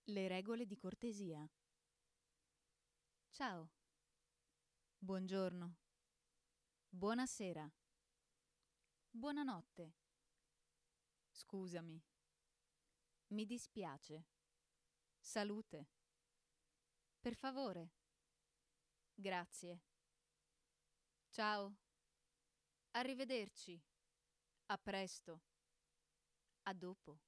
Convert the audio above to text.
Le regole di cortesia. Ciao. Buongiorno. Buonasera. Buonanotte. Scusami. Mi dispiace. Salute. Per favore. Grazie. Ciao. Arrivederci. A presto. A dopo.